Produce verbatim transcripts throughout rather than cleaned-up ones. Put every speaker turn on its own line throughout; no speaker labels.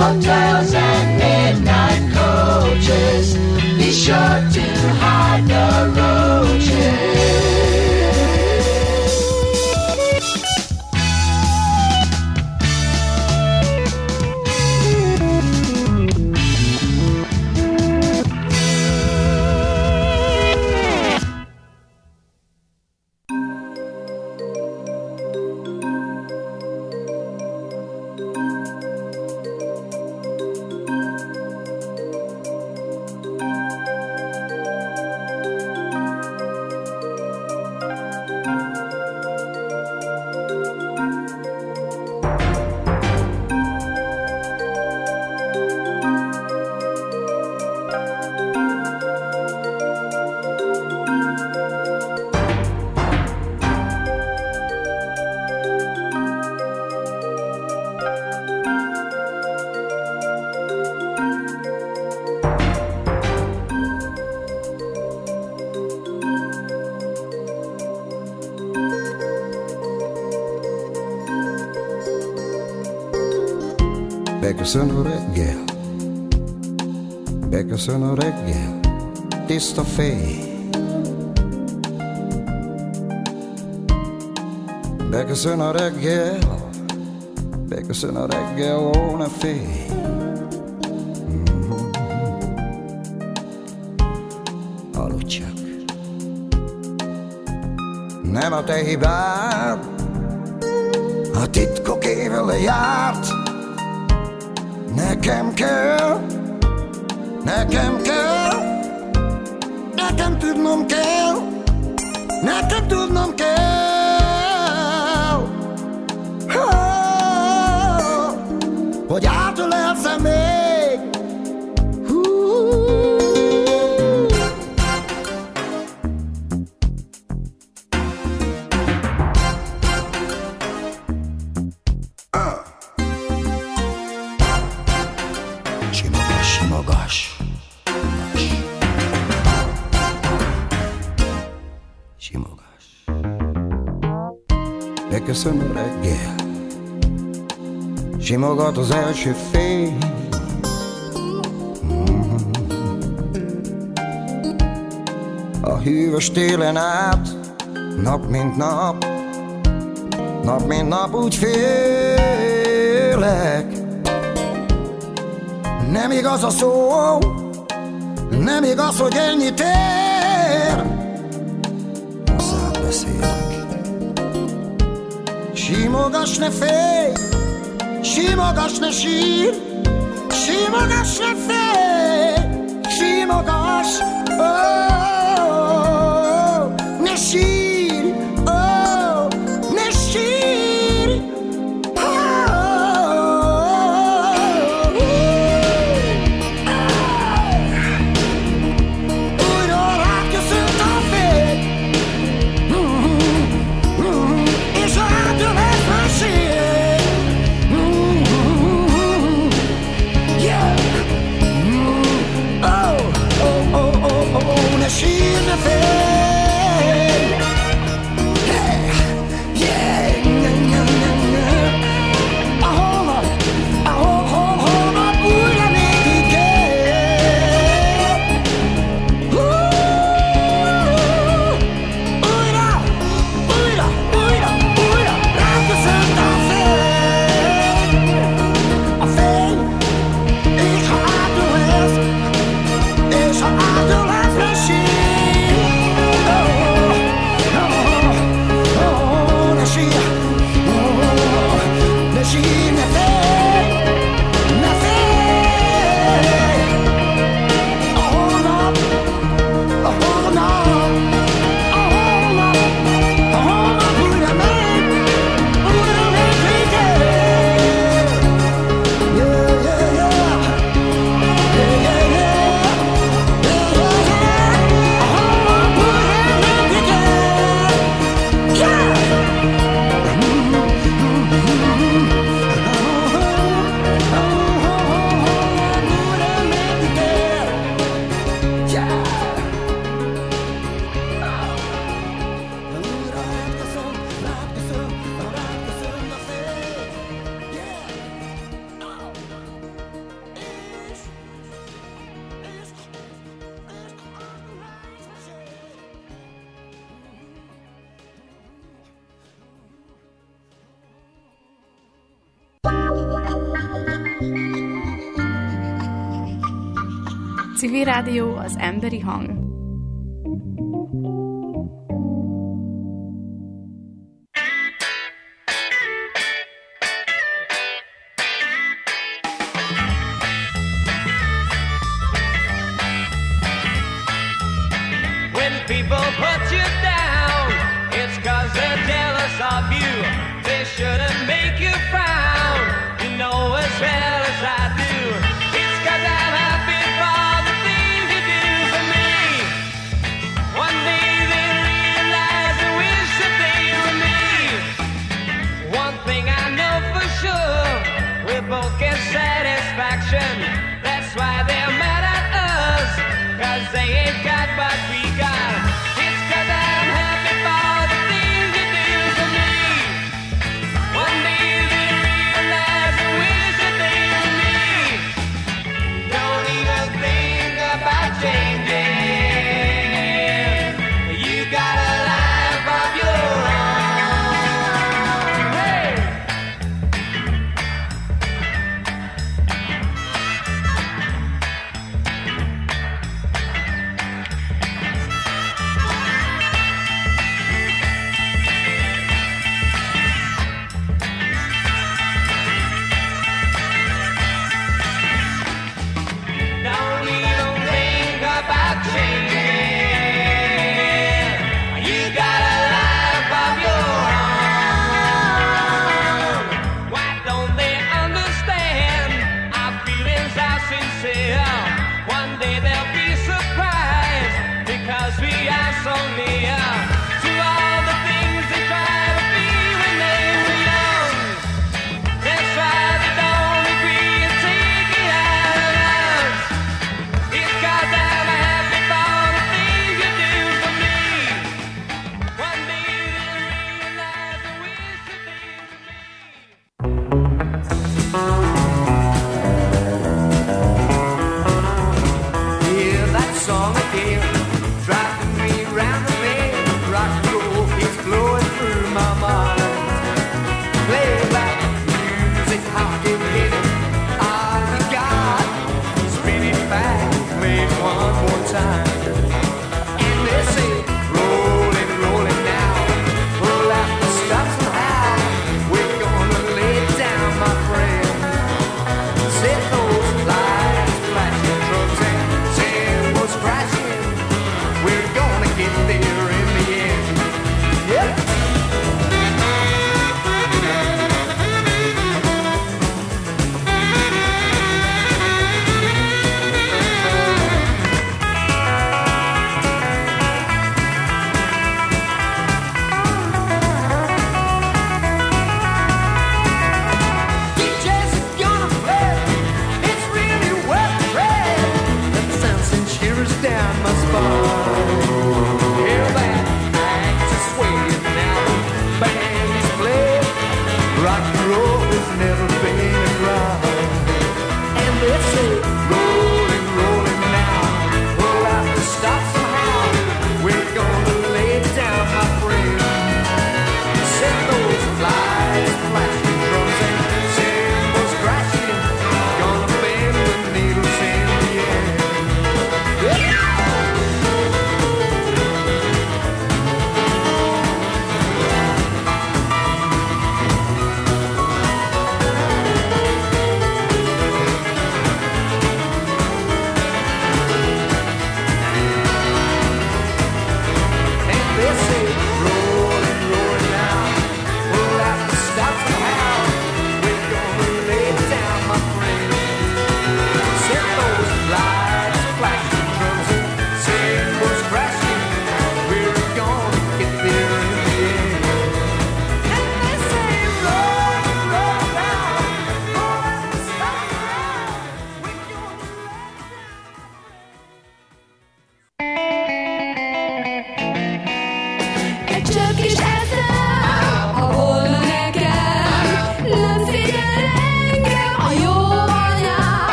hotels and midnight coaches. Be sure to hide the roaches.
Beköszön a reggel, beköszön a reggel, tiszta fény. Beköszön a reggel, beköszön a reggel, ó ne félj. Mm-hmm. Aludj csak. Nem a te hibád, a titkok éve lejárt. Nekem kell, nekem kell, nekem tudnom kell, nekem tudnom kell, oh, hogy átölelsz-e még. Simogass, simogass. Beköszön a reggel, simogat az első fény. Mm-hmm. A hűvös télen át, nap mint nap, nap mint nap úgy félek. Nem igaz a szó, nem igaz, hogy ennyit ér. Hozzád beszélek. Simogass, ne félj, simogass, ne sír, simogass, ne félj, simogass, oh, ne sír, oh, ne sír. Oh,
Civil Rádió, az emberi hang.
When people put you down, it's 'cause they're jealous of you. They shouldn't make you frown, you know as well as I do. It's 'cause I'm happy for the things you do for me. One day they'll realize and wish that they were me. One thing I know for sure, we both get satisfaction. That's why they're mad at us, 'cause they ain't got what we got. It's 'cause I'm happy for the things you do for me. One day they'll realize and wish that they were me. Don't even think about changing. You got a life of your own. Hey! Don't even think about changing. You got a life of your own. Why don't they understand? Our feelings are sincere. One day they'll be surprised because we are so near to all the things they try to be when they were young. That's why they don't agree and take it out of us. It's 'cause I'm happy for the things you do for me. One day they'll realize and wish that they were me.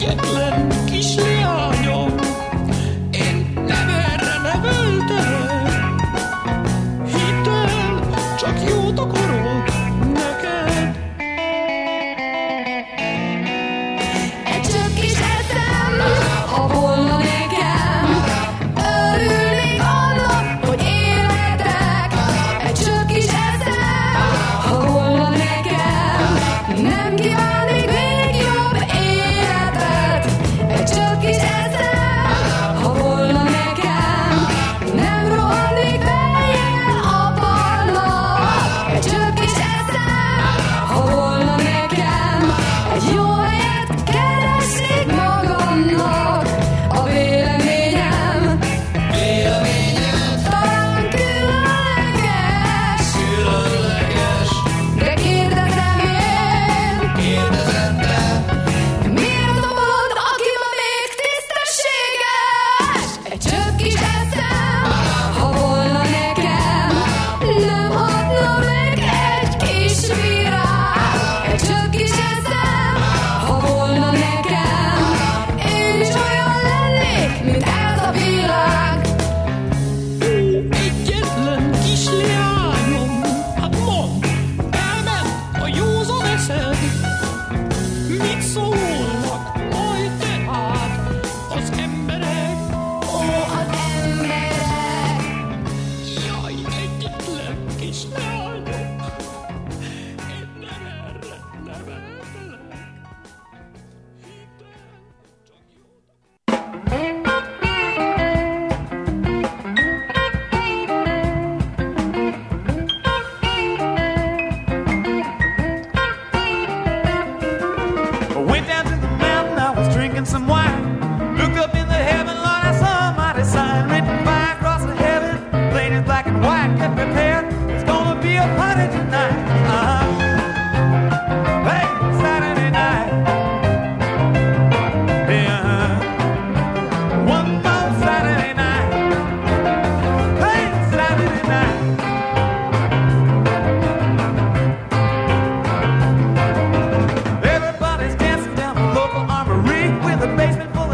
egyetlen kis leányom, én nem erre neveltelek. Hidd el, csak jót akarok neked.
Egy csöpp kis eszem, ha volna nekem, örülnék annak, hogy életek. Egy csöpp kis eszem, ha volna nekem, nem kívánnék még jobb életet. Egy csöpp kis eszem, ha volna nekem, nem rohannék fejjel a padlóra. Egy csöpp kis eszem, ha volna nekem, egy jó helyet keresnék magamnak. A véleményem, véleményem talán különleges, különleges. De kérdezem én, kérdezem te, miért dobod, aki ma még tisztességes? Egy csöpp kis eszem, ha volna nekem, nem hatna meg egy kis virág. Egy csöpp kis eszem, ha volna nekem, én is olyan lennék, mint ez a világ.
Egyetlen kis leányom, hát mondd, elment a józan eszed. Mit szólnak majd tehát az emberek?
Ó, az emberek,
Jaj, egyetlen kis leányom, én nem erre neveltelek. Hidd el, csak jót
I went down to the mountain, I was drinking some wine. Looked up in the heaven, Lord, I saw a mighty sign written fire across the heaven, plain as black and white. Get prepared, it's gonna be a party tonight. Uh-huh. Hey, Saturday night. Hey, uh-huh. One more Saturday night. Hey, Saturday night. Everybody's dancing down the local armory with a basement full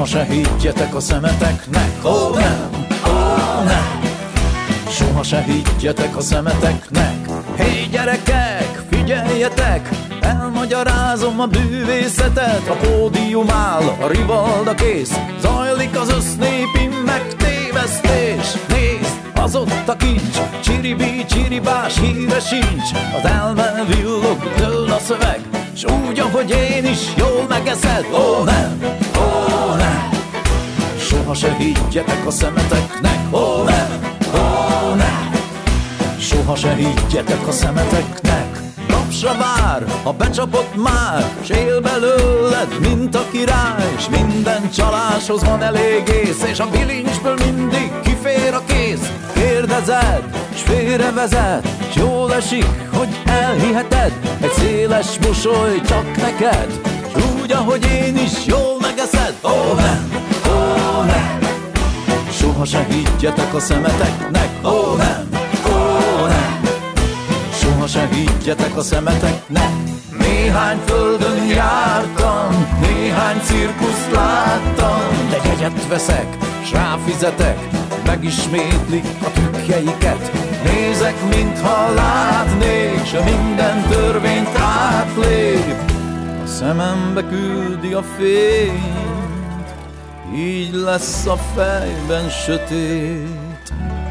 Soha se higgyetek a szemeteknek, ó nem, ó nem. Soha se higgyetek a szemeteknek. Hé gyerekek, figyeljetek, elmagyarázom a bűvészetet. A pódium áll, a rivalda kész, zajlik az össznépi megtévesztés. Nézd, az ott a kincs, csiribí, csiribás, híre sincs. Az elme villog, dől a szöveg, s úgy, ahogy én is, jól megeszed. Ó nem, ó nem. Soha se higgyetek a szemeteknek, ó nem, ó nem. Soha se higgyetek a szemeteknek. Napsra vár, ha becsapott már, s él belőled, mint a király. S minden csaláshoz van elég ész, és a bilincsből mindig kifér a kész. Kérdezed, s félrevezet, s jól esik, hogy elhiheted. Egy széles mosoly csak neked, s úgy, ahogy én is, jól megeszed. Ó nem, ó nem. Soha se higgyetek a szemeteknek, ó nem, ó nem. Soha se higgyetek a szemeteknek. Néhány földön jártam, néhány cirkuszt láttam, de jegyet veszek, s ráfizetek, megismétlik a trükkjeiket. Nézek, mintha látnék, s minden törvényt átlép. A szemembe küldi a fényt, így lesz a fejben sötét.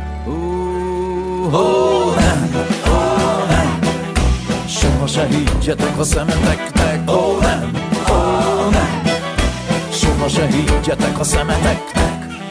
Ó, ó, nem, ó, nem. Soha se higgyetek a szemeteknek, ó, nem, ó, nem. Soha se higgyetek a szemeteknek.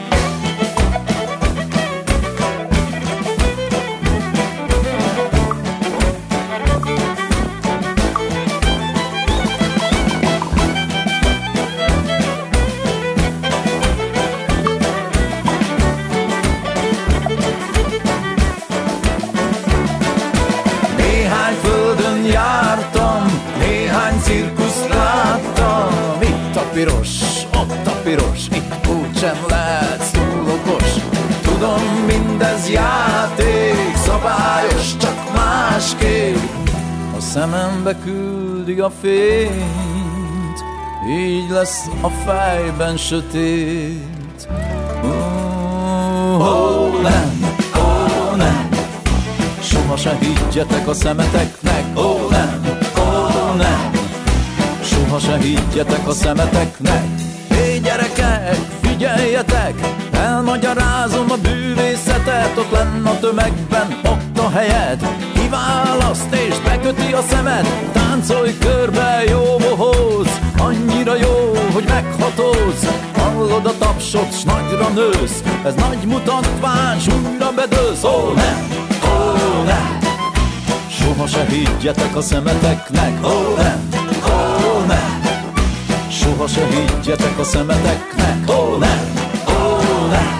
Piros, ott a piros, itt úgysem lehetsz túl okos. Tudom, mindez játék, szabályos, csak másképp. A szemembe küldi a fényt, így lesz a fejben sötét. Ó, ó nem, ó nem. Soha se higgyetek a szemeteknek, ó nem, ó nem. Soha se higgyetek a szemeteknek. Hé gyerekek, figyeljetek, elmagyarázom a bűvészetet. Ott lenn a tömegben, ott a helyed, kiválaszt és beköti a szemed. Táncolj körbe, jó bohóz, annyira jó, hogy meghatóz. Hallod a tapsot, s nagyra nősz, ez nagy mutatvány, s újra bedőlsz. Ó nem, ó nem. Soha se higgyetek a szemeteknek, ó nem, ó nem. Soha se higgyetek a szemeteknek, ó nem, ó nem.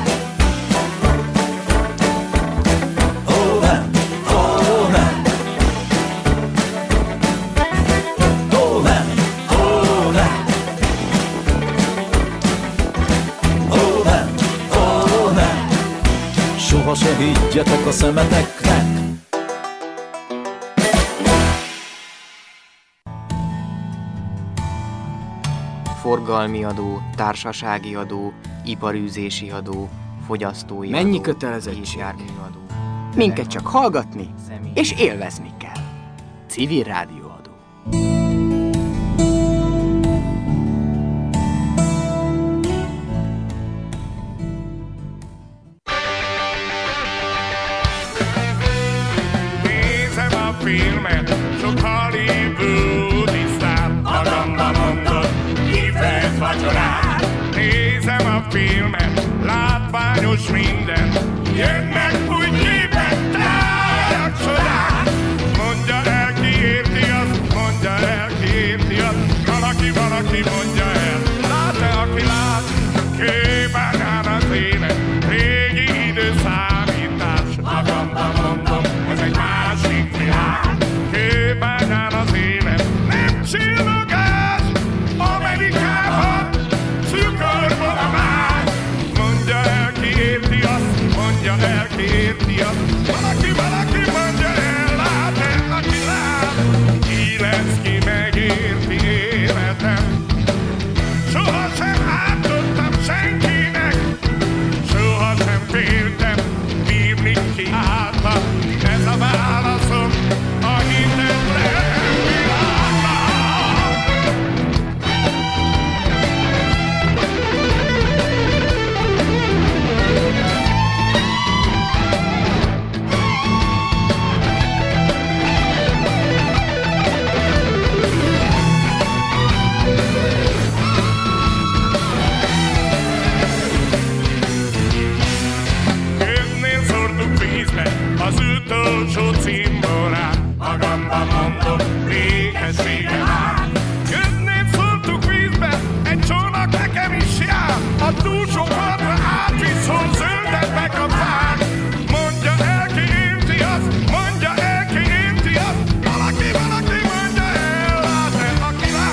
Ó nem, ó nem. Ó nem, ó nem. Ó nem, ó nem. Soha se higgyetek a szemeteknek.
Forgalmi adó, társasági adó, iparűzési adó, fogyasztói adó.
Mennyi kötelezettség?
Járműadó.
Minket csak hallgatni és élvezni kell. Civil rádióadó.
Nézem a filmet, sok hollywoodi szám, magamba mondom, kifejez vacsorát. Nézem a filmet, látványos minden, jönnek új képek, tárgyak csodák. Mondja el, ki érti azt, mondja el, ki érti azt, valaki, valaki mondja